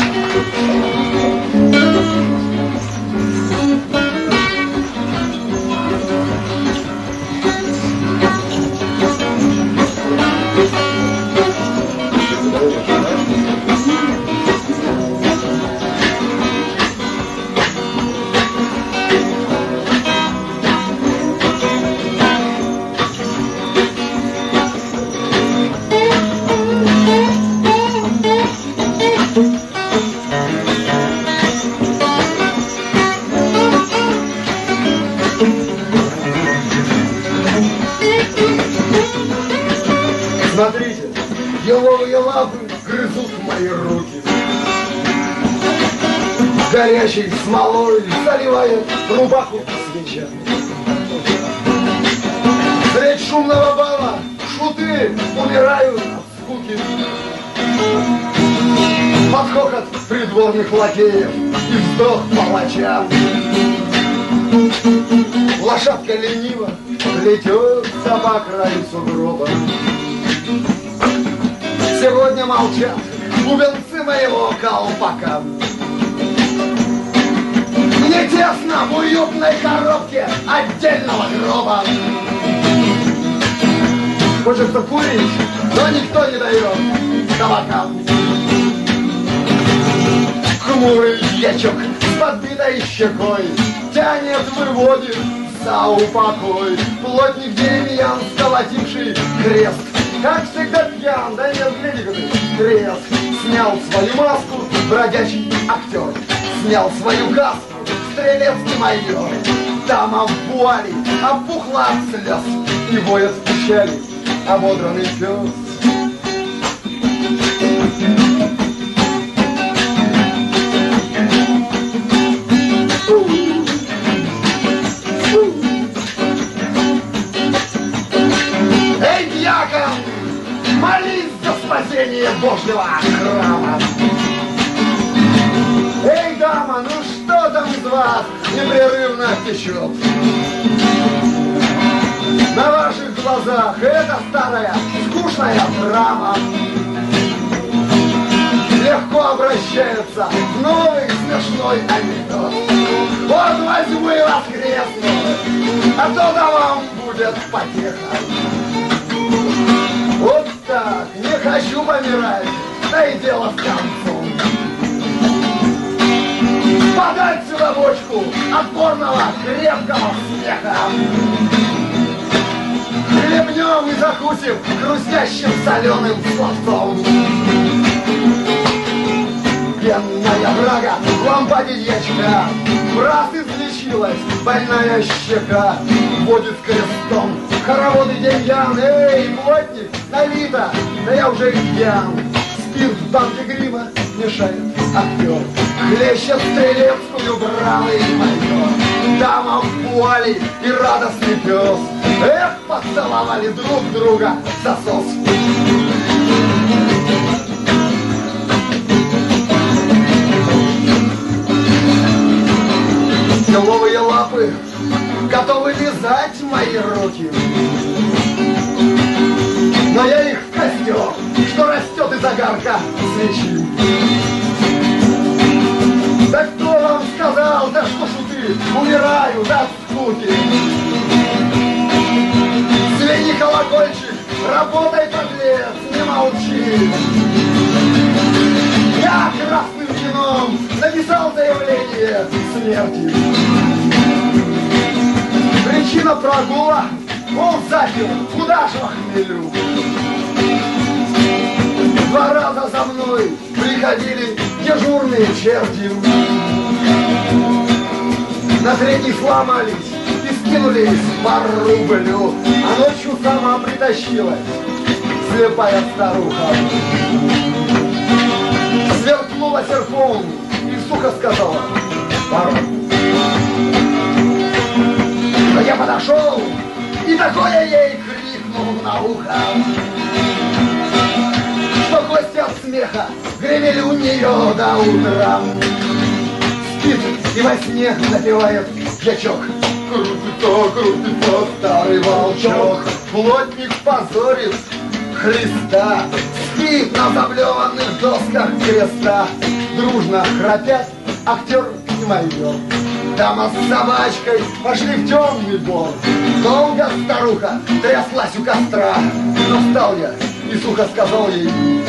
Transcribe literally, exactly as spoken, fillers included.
Смотрите, еловые лапы грызут мои руки. Горячей смолой заливает рубаху свеча. Средь шумного бала шуты умирают от скуки. Под хохот придворных лакеев и вздох палача. Лошадка лениво плетется по краю сугроба. Сегодня молчат бубенцы моего колпака. Мне тесно в уютной коробке отдельного гроба. Хочется курить, но никто не дает табака. Хмурый дьячок с подбитой щекой тянет, выводит за упокой. Плотник деревьян, сколотивший крест, как всегда пьян, да нет, гляди-ка ты, треск. Снял свою маску, бродячий актер, снял свою каску, стрелецкий майор. Дама в вуале опухла от слез и воет в печали ободранный пес. Эй, дьякон, молись за спасение Божьего храма. Эй, дама, ну что там из вас непрерывно течет? На ваших глазах эта старая скучная драма легко обращается в новый смешной анекдот. Вот возьму и воскресну, а то да вам будет потеха. Вот так, не хочу помирать, да и дело с концом. Подать сюда бочку отборного крепкого смеха. Хлебнем и закусим хрустящим соленым словцом. Пенная брага в лампаде дьячка, в раз излечилась больная щека. Водит крестом хороводы деньян. Эй, плотник, Навита, да я уже пьян. Спирт в банке грима мешает актер. Хлещет стрелецкую бравый майор. Дама в вуале и радостный пес. Эх, поцеловали друг друга в засос. Еловые лапы готовы лизать мои руки, но я их в костер, что растет из огарка свечи. Да кто вам сказал, да что шуты, умираю от скуки. Звени колокольчик, работай, подлец, не молчи. Я красным вином написал заявление смерти. Причина прогула, он запил, куда же хмелю. Два раза за мной приходили дежурные черти. На третий сломались и скинулись по рублю. А ночью сама притащилась слепая старуха. Сверкнула серпом и сухо сказала: пора. Но я подошел и такое ей крикнул на ухо, что гости от смеха гремели у нее до утра. Спит и во сне напевает дьячок: крутится, крутится старый волчок. Плотник позорит Христа, спит на заблеванных досках креста. дружно храпят актер и майор. Дама с собачкой пошли в темный двор. Долго старуха тряслась у костра, но встал я и сухо сказал ей: